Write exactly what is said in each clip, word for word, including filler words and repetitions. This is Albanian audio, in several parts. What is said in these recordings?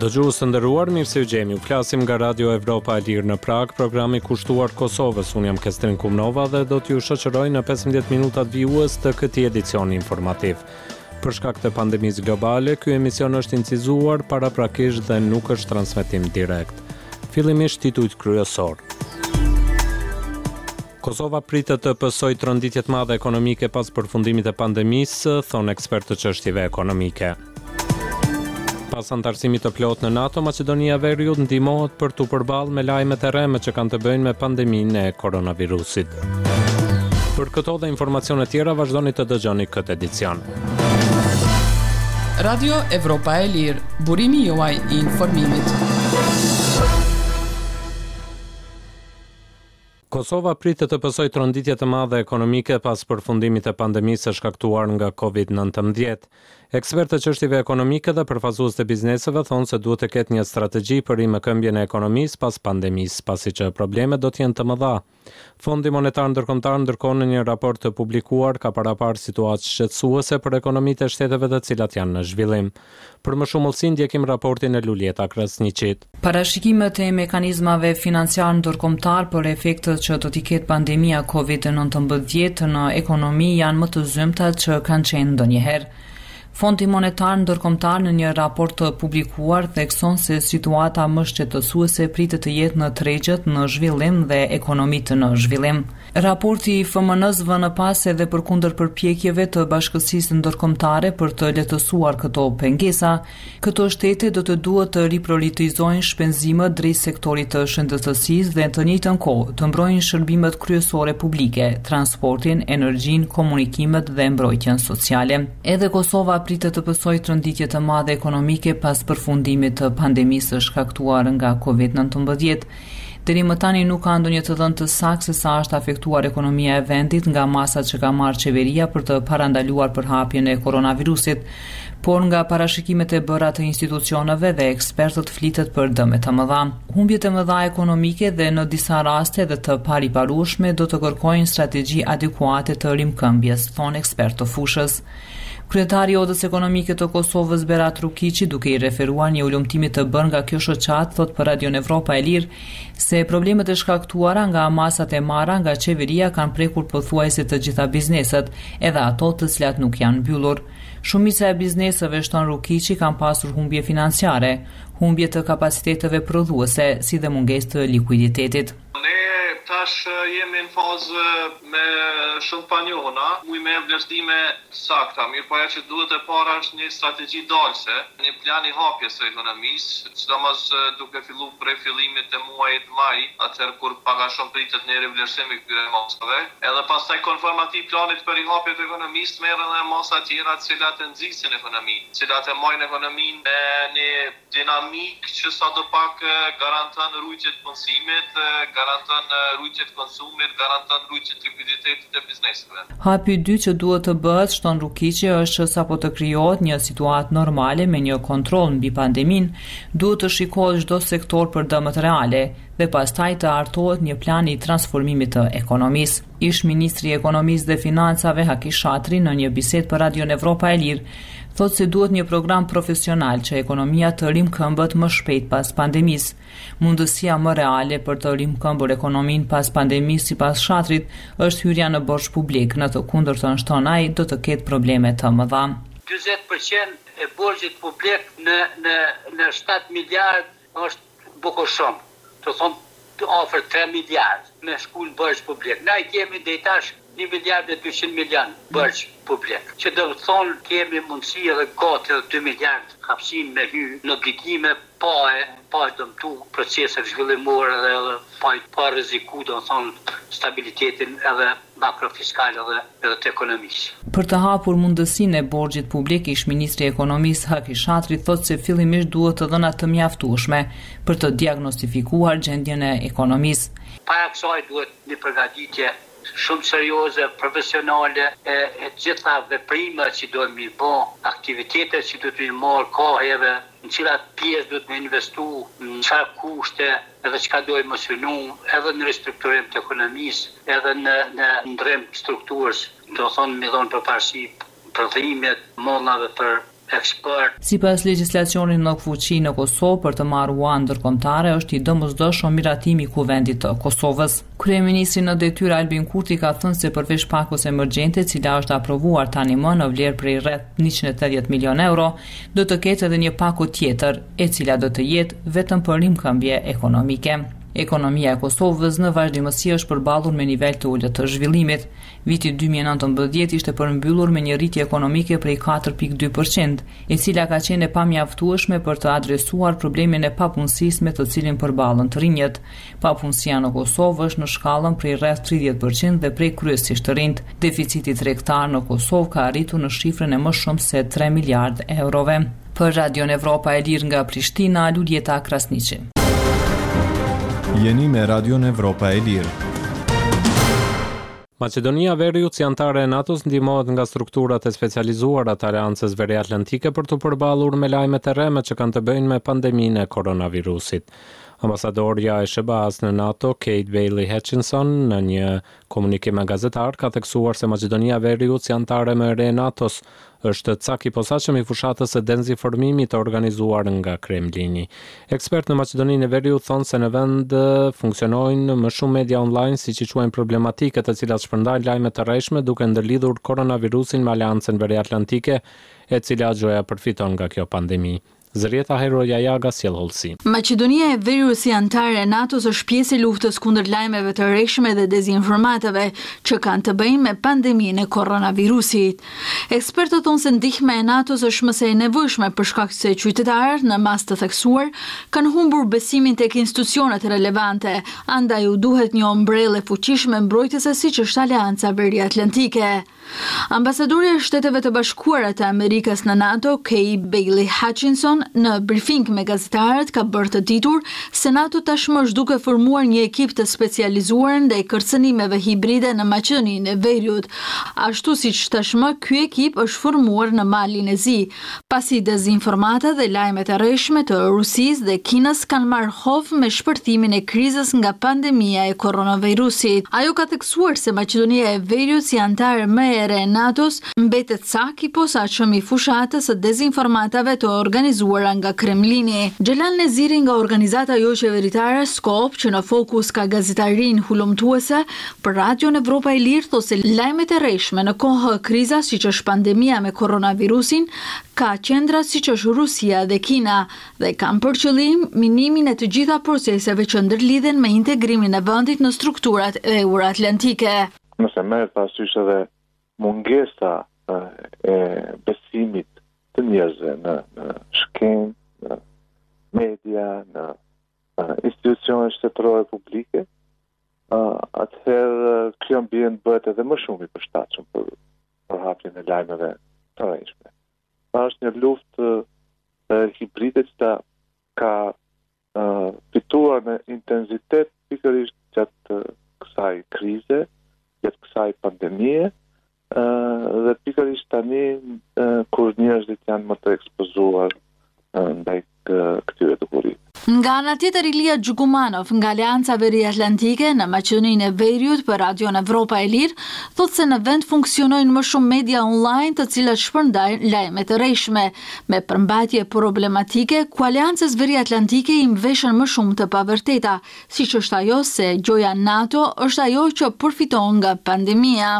Dëgjues të nderuar, mirë se u gjemi. U flasim nga Radio Evropa e Lirë në Prag, programi kushtuar Kosovës. Unë jam Kestrin Kumnova dhe do t'ju shoqëroj në pesëmbëdhjetë minutat vijues të këtij edicioni informativ. Për shkak të pandemisë globale, ky emision është incizuar paraprakisht dhe nuk është transmetim direkt. Fillimisht titujt kryesor. Kosova pritet të pësojë tronditje të madhe ekonomike pas përfundimit të pandemisë, thonë ekspertë të çështjeve ekonomike. Pas antarësimit të plot në NATO, Maqedonia e Veriut ndihmohet për t'u përballë me lajmet e rreme që kanë të bëjnë me pandeminë e koronavirusit. Për këto dhe informacione tjera vazhdoni të dëgjoni këtë edicion. Radio Evropa e Lirë, burimi juaj i informimit. Kosova pritet të pësojë tronditje të madhe ekonomike pas përfundimit të pandemisë së shkaktuar nga covid nëntëmbëdhjetë. Ekspertë të çështjeve ekonomike dhe përfaqësues të bizneseve thonë se duhet të ketë një strategji për rikthëmbjen e ekonomisë pas pandemisë, pasi që problemet do të jenë të mëdha. Fondi Monetar Ndërkombëtar ndërkohë në një raport të publikuar ka paraparë situatë shqetësuese për ekonomitë e shteteve të cilat janë në zhvillim. Për më shumë ullësi ndjekim raportin e Luljeta Krasniqit. Parashikimet e mekanizmave financiar ndërkombëtar për efektet që do t'i ketë pandemia covid nëntëmbëdhjetë në ekonomi janë më të zymta që kanë qenë ndonjëherë. Fondi Monetar Ndërkombëtar në një raport të publikuar thekson se situata më shqetësuese pritet të jetë në tregjet në zhvillim dhe ekonomitë në zhvillim. Raporti i F M N-s vënë pas edhe përkundër përpjekjeve të Bashkësisë Ndërkombëtare për të lehtësuar këto pengesa, këto shtete do të duhet të riprioritizojnë shpenzimet drejt sektorit të shëndetësisë dhe të njëjtën kohë të mbrojnë shërbimet kryesore publike, transportin, energjinë, komunikimet dhe mbrojtjen sociale. Edhe Kosova pritet të pësojë tronditje të madhe ekonomike pas përfundimit të pandemisë së shkaktuar nga covid nëntëmbëdhjetë. Deri më tani nuk ka ndonjë të dhënë të saktë se sa është afektuar ekonomia e vendit nga masat që ka marrë qeveria për të parandaluar përhapjen e koronavirusit, por nga parashikimet e bëra të institucioneve dhe ekspertët flitet për dëme të mëdha. Humbjet e mëdha ekonomike dhe në disa raste dhe të pariparueshme do të kërkojnë strategji adekuate të rimkëmbjes, thonë ekspertë të fushës. Kryetari i Odës Ekonomike të Kosovës Berat Rukiqi, duke i referuar një ulëmtimit të bërë nga kjo shoqat, thot për Radio Evropa e Lirë se problemet e shkaktuara nga masat e marra nga qeveria kanë prekur pothuajse të gjitha bizneset, edhe ato të cilat nuk janë mbyllur. Shumica e bizneseve, shton Rukiqi, kanë pasur humbje financiare, humbje të kapaciteteve prodhuese, si dhe mungesë të likuiditetit. Tash jemi në fazë me shumë panjohuna, muj me vlerësime sakta, mirë po ajo që duhet e para është një strategji dalse, një plan i hapjes së ekonomisë, sidomos duke filluar prej fillimit të muajit maj, atëherë kur paga shumë pritet një rivlerësim i këtyre masave, edhe pastaj konformativ planit për i hapje të ekonomisë merren edhe masa tjera të cilat e nxisin ekonominë, të cilat e marrin ekonominë në një dinamik që sadopak garanton rrugjet të punësimit, garanton rrugjet të konsumit, garanton rrugjet të likuiditetit të bizneseve. Hapi i dytë që duhet të bëhet, shton Rukiqi, është që sapo të krijohet një situatë normale me një kontroll mbi pandeminë, duhet të shikohet çdo sektor për dëmet reale dhe pastaj të hartohet një plan i transformimit të ekonomisë. Ish ministri i Ekonomisë dhe Financave Haki Shatri në një bisedë për Radio Evropa e Lirë thotë se duhet një program profesional që ekonomia të rimkëmbët më shpejt pas pandemisë. Mundësia më reale për të rimkëmbur ekonominë pas pandemisë sipas Shatrit është hyrja në borxh publik, në të kundërtën shton ai do të ketë probleme të mëdha. njëzet përqind e borxhit publik në në në shtat miliard është bukur shumë. Të thonë afër tre miliard me shkull borxh publik. Ne kemi deri tash një miliard e dyqind milion borxh publik. Që do të thonë kemi mundësi edhe gati dy miliard hapësim me hy në obligime pa e pa e dëmtu procese zhvillimore dhe edhe pa, pa rreziku do të thonë stabilitetin edhe makrofiskal edhe, edhe të ekonomisë. Për të hapur mundësinë e borxhit publik, ish ministri i Ekonomisë Haki Shatri thotë se fillimisht duhet të dhëna të mjaftueshme për të diagnostifikuar gjendjen e ekonomisë. Para kësaj duhet një përgatitje shumë serioze, profesionale, e, e gjitha veprimet që do të bë, aktivitetet që do të marrë kohëve, në cilat pjesë do të investu, në çfarë kushte, edhe çka do të mos synu, edhe në ristrukturim të ekonomisë, edhe në në ndrim strukturës, do thonë me dhënë përparësi prodhimit, mollave për eksport. Sipas legjislacionit në fuqi në Kosovë për të marrë ua ndërkombëtare është i domosdoshëm miratimi i kuvendit të Kosovës. Kryeministri në detyrë Albin Kurti ka thënë se përveç pakos emergjente, e cila është aprovuar tani më në vlerë prej rreth njëqind e tetëdhjetë milion euro, do të ketë edhe një pako tjetër, e cila do të jetë vetëm për rimkëmbje ekonomike. Ekonomia e Kosovës në vazhdimësi është përballur me nivel të ulët të zhvillimit. Viti dy mijë e nëntëmbëdhjetë ishte përmbyllur me një rritje ekonomike prej katër pikë dy përqind, e cila ka qenë e pamjaftueshme për të adresuar problemin e papunësisë me të cilin përballen të rinjët. Papunësia në Kosovë është në shkallën prej rreth tridhjetë përqind dhe prej kryesisht të rinjt. Deficiti tregtar në Kosovë ka arritur në shifrën e më shumë se tre miliardë eurove. Për Radion Evropa e Lirë nga Prishtina, Luljeta Krasniqi. Jeni me Radion Evropa e Lirë. Maqedonia Veriut si antare e NATO-s ndihmohet nga strukturat e specializuara të Aleancës Veriatlantike për të përballur me lajmet e rreme që kanë të bëjnë me pandeminë e koronavirusit. Ambasadorja e S B A-s në NATO, Kate Bailey Hutchinson, në një komunikim me gazetar, ka theksuar se Maqedonia Veriut si antare më e re e NATO-s është cak i posaçëm i fushatës së dezinformimit të organizuar nga Kremlini. Ekspert në Maqedoninë e Veriut thonë se në vend funksionojnë më shumë media online, siç i quajnë problematike, të cilat shpërndajnë lajme të rreshme duke ndërlidhur koronavirusin me Aleancën Veriatlantike, e cila gjoja përfiton nga kjo pandemi. Zërieta Heroja Jaga sjell hollësi. Maqedonia e Veriut si antare e NATO-s është pjesë e luftës kundër lajmeve të rreshme dhe dezinformatave që kanë të bëjnë me pandeminë e koronavirusit. Ekspertët thonë se ndihma e NATO-s është më së nevojshme për shkak se qytetarët në mas të theksuar kanë humbur besimin tek institucionet relevante, andaj u duhet një ombrellë fuqishme mbrojtëse siç është Aleanca Veriatlantike. Ambasadorja e Shteteve të Bashkuara të Amerikës në NATO, Kate Bailey Hutchinson, në brifing me gazetarët ka bërë të ditur se NATO tashmë është duke formuar një ekip të specializuar ndaj kërcënimeve hibride në Maqedoninë e Veriut. Ashtu siç tashmë ky ekip është formuar në Malin e Zi, pasi dezinformata dhe lajmet e rreshme të Rusisë dhe Kinës kanë marrë hov me shpërthimin e krizës nga pandemia e koronavirusit. Ajo ka theksuar se Maqedonia e Veriut si antare më e re e NATO-s mbetet cak i posaçëm i fushatës së dezinformatave të organizuara nga Kremlini. Xhelal Neziri nga organizata jo qeveritare Skop, që në fokus ka gazetarin hulumtuese, për Radion Evropa e Lirë thotë se lajmet e rreshme në kohë krizas siç është pandemia me koronavirusin ka qendra siç është Rusia dhe Kina dhe kanë për qëllim minimin e të gjitha proceseve që ndërlidhen me integrimin e vendit në strukturat euroatlantike. Nëse merret parasysh edhe mungesa e besimit të njerëzve në, në shkencë, në media, në institucione shtetërore publike, atëherë ky ambient bëhet edhe më shumë i përshtatshëm për përhapjen e lajmeve të rreshme. Pra është një luftë hibride që ka fituar në intensitet pikërisht gjatë kësaj krize, gjatë kësaj pandemie, dhe pikërisht tani kur njerëzit janë më të ekspozuar ndaj këtyre dukurive. Nga ana tjetër, Ilia Gjugumanov nga Aleanca Veriatlantike në Maqedoninë e Veriut për Radion Evropa e Lirë thotë se në vend funksionojnë më shumë media online të cilat shpërndajnë lajme të rreshme me përmbajtje problematike ku Aleancës Veriatlantike i mbveshën më shumë të pavërteta, siç është ajo se gjoja NATO është ajo që përfiton nga pandemia.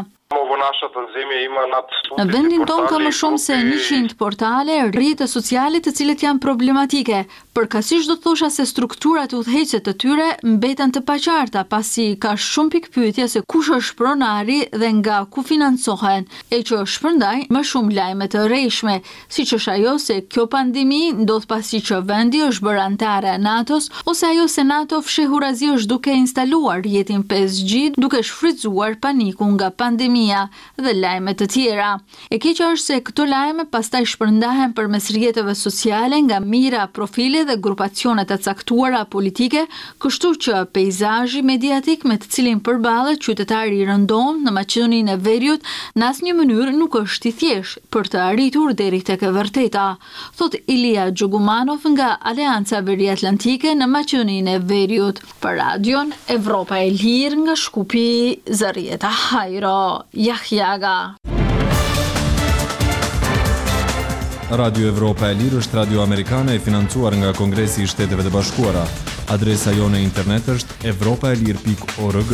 Në vendin tonë ka më shumë se njëqind portale, rrjete sociale të cilët janë problematike, përkatësisht do të thosha se strukturat udhëheqëse të tyre mbeten të paqarta, pasi ka shumë pikpyetje se kush është pronari dhe nga ku financohen, e që shpërndajnë më shumë lajme të rreshme, siç është ajo se kjo pandemi ndodh pasi që vendi është bërë antare e NATO-s, ose ajo se NATO fshehurazi është duke instaluar rrjetin pesë G, duke shfrytzuar panikun nga pandemia dhe lajme të tjera. E keqja është se këto lajme pastaj shpërndahen përmes rrjeteve sociale nga mira profile dhe grupacione të caktuara politike, kështu që peizazhi mediatik me të cilin përballet qytetari i rëndom në Maqedoninë e Veriut në asnjë mënyrë nuk është i thjeshtë për të arritur deri tek e vërteta, thot Ilia Gjugumanov nga Aleanca Veriatlantike në Maqedoninë e Veriut. Për Radion Evropa e Lirë nga Shkupi, Zërieta Hajro Jahjaga. Radio Evropa e Lirë është radio amerikane e financuar nga Kongresi i Shteteve të Bashkuara. Adresa jone e internet është evropaelir pikë org.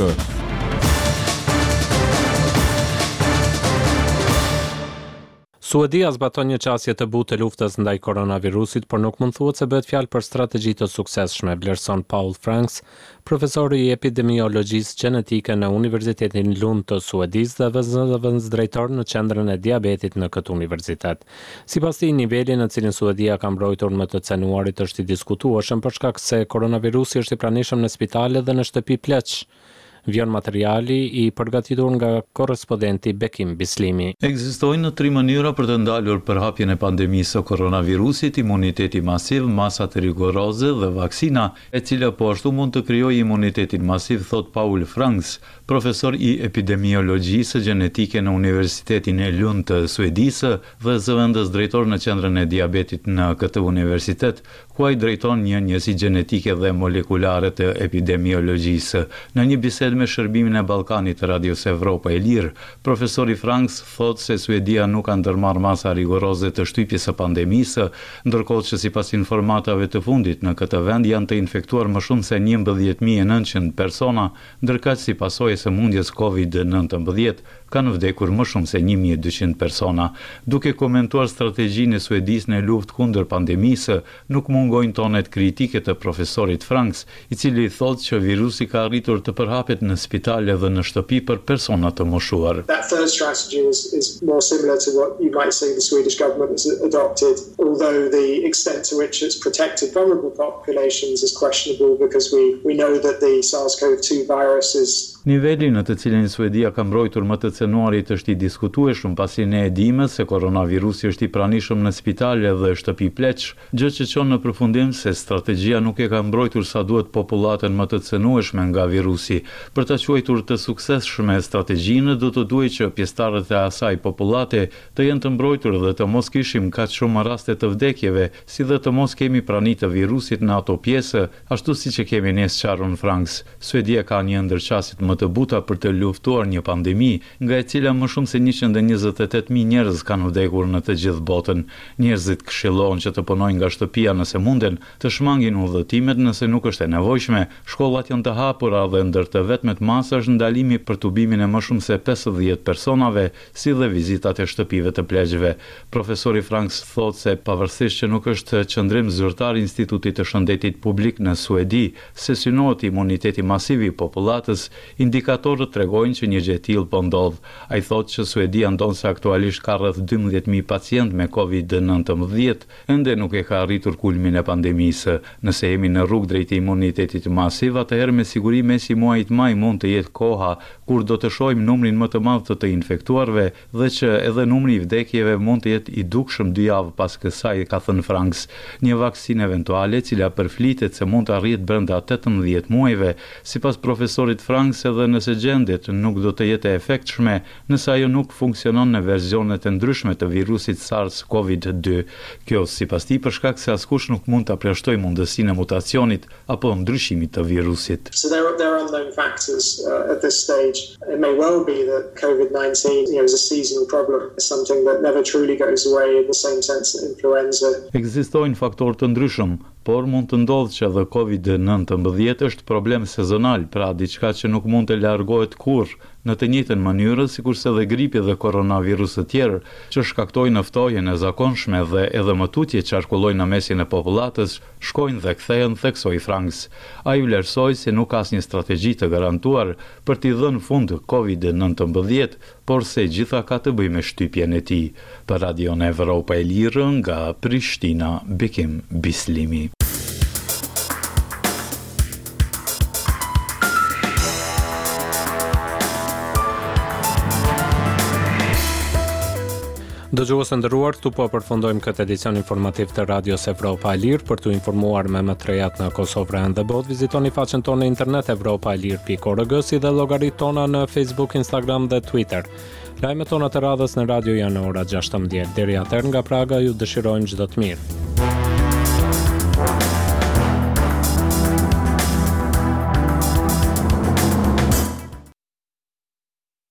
Suedia zbaton një qasje të butë të luftës ndaj koronavirusit, por nuk mund thuhet se bëhet fjalë për strategji të suksesshme, vlerëson Paul Franks, profesori i epidemiologjisë gjenetike në Universitetin Lund të Suedisë dhe vëndësdrejtor në qendrën e diabetit në këtë universitet. Sipas tij, niveli në cilin Suedia ka mbrojtur më të cenuarit është i diskutueshëm për shkak se koronavirusi është i pranishëm në spitale dhe në shtëpi pleq. Vjen materiali i përgatitur nga korrespondenti Bekim Bislimi. Ekzistojnë tri mënyra për të ndalur përhapjen e pandemisë së koronavirusit: imuniteti masiv, masat rigoroze dhe vaksina, e cila po ashtu mund të krijojë imunitetin masiv, thot Paul Franks, profesor i epidemiologjisë gjenetike në Universitetin e Lund të Suedisë dhe zëvendës drejtor në qendrën e diabetit në këtë universitet, ku ai drejton një njësi gjenetike dhe molekulare të epidemiologjisë. Në një bisedë me shërbimin e Ballkanit të Radios Evropa e Lirë, profesori Franks thot se Suedia nuk ka ndërmarrë masa rigoroze të shtypjes së pandemisë, ndërkohë që sipas informatave të fundit në këtë vend janë të infektuar më shumë se njëmbëdhjetë mijë e nëntëqind persona, ndërkaq si pasojë së mundjes covid nëntëmbëdhjetë kanë vdekur më shumë se një mijë e dyqind persona. Duke komentuar strategjinë e Suedisë në luftë kundër pandemisë, nuk mungojnë tonet kritike të profesorit Franks, i cili thotë që virusi ka arritur të përhapet në spitale dhe në shtëpi për persona të moshuar. That third strategy is, is more similar to what you might say the Swedish government has adopted, although the extent to which it's protected vulnerable populations is questionable because we, we know that the SARS-C o V two virus is Niveli në të cilin Suedia ka mbrojtur më të cenuarit është i diskutueshëm, pasi ne e dimë se koronavirusi është i pranishëm në spitale dhe shtëpi pleq, gjë që çon në përfundim se strategjia nuk e ka mbrojtur sa duhet popullatën më të cenueshme nga virusi. Për të quajtur të suksesshme strategjinë, do të duhet që pjesëtarët e asaj popullate të jenë të mbrojtur dhe të mos kishim kaq shumë raste të vdekjeve, si dhe të mos kemi prani të virusit në ato pjesë, ashtu siç e kemi ne sqarun Franks. Suedia ka një ndër qasjet më të buta për të luftuar një pandemi, nga e cila më shumë se njëqind e njëzet e tetë mijë njerëz kanë vdekur në të gjithë botën. Njerëzit këshillohen që të punojnë nga shtëpia nëse munden, të shmangin udhëtimet nëse nuk është e nevojshme, shkollat janë të hapura dhe ndër të vetmet masa është ndalimi për tubimin e më shumë se pesëdhjetë personave, si dhe vizitat e shtëpive të pleqve. Profesori Franks thotë se pavarësisht që nuk është qendrim zyrtar Institutit të Shëndetit Publik në Suedi, se synohet imuniteti masiv i popullatës, indikatorët tregojnë që një gjë e tillë po ndodh. Ai thotë që Suedia ndon se aktualisht ka rreth dymbëdhjetë mijë pacient me covid nëntëmbëdhjetë, ende nuk e ka arritur kulmin e pandemisë. Nëse jemi në rrugë drejt imunitetit masiv, atëherë me siguri mesi muajit maj mund të jetë koha kur do të shohim numrin më të madh të të infektuarve dhe që edhe numri i vdekjeve mund të jetë i dukshëm dy javë pas kësaj, ka thënë Franks. Një vaksinë eventuale, cila përflitet se mund të arrihet brenda tetëmbëdhjetë muajve, sipas profesorit Franks, edhe nëse gjendet nuk do të jetë e efektshme nëse ajo nuk funksionon në versionet e ndryshme të virusit SARS-C o V two. Kjo sipas tij për shkak se askush nuk mund ta përjashtojë mundësinë e mutacionit apo ndryshimit të virusit. So there are, there are unknown factors uh, at this stage. It may well be that covid nineteen, you know, is a seasonal problem, something that never truly goes away in the same sense that influenza. Ekzistojnë faktorë të ndryshëm, por mund të ndodhë që edhe covid nëntëmbëdhjetë është problem sezonal, pra diçka që nuk mund të largohet kurrë, në të njëjtën mënyrë sikurse edhe gripi dhe koronavirusë të tjerë që shkaktojnë ftohjen e zakonshme dhe edhe mëtutje që qarkullojnë në mesin e popullatës, shkojnë dhe kthehen, theksoi Franks. Ai vlerësoi se nuk ka asnjë strategji të garantuar për t'i dhënë fund covid nëntëmbëdhjetë, por se gjitha ka të bëjë me shtypjen e tij. Për Radio Evropa e Lirë nga Prishtina, Bekim Bislimi. Dëgjues të nderuar, këtu po përfundojmë këtë edicion informativ të Radios Evropa e Lirë. Për t'u informuar me më të rejat në Kosovë dhe botë, vizitoni faqen tonë në internet evropaelir pikë org, si dhe llogaritë tona në Facebook, Instagram dhe Twitter. Lajmet tona të radhës në radio janë ora gjashtëmbëdhjetë. Deri atëherë nga Praga ju dëshirojmë çdo të mirë.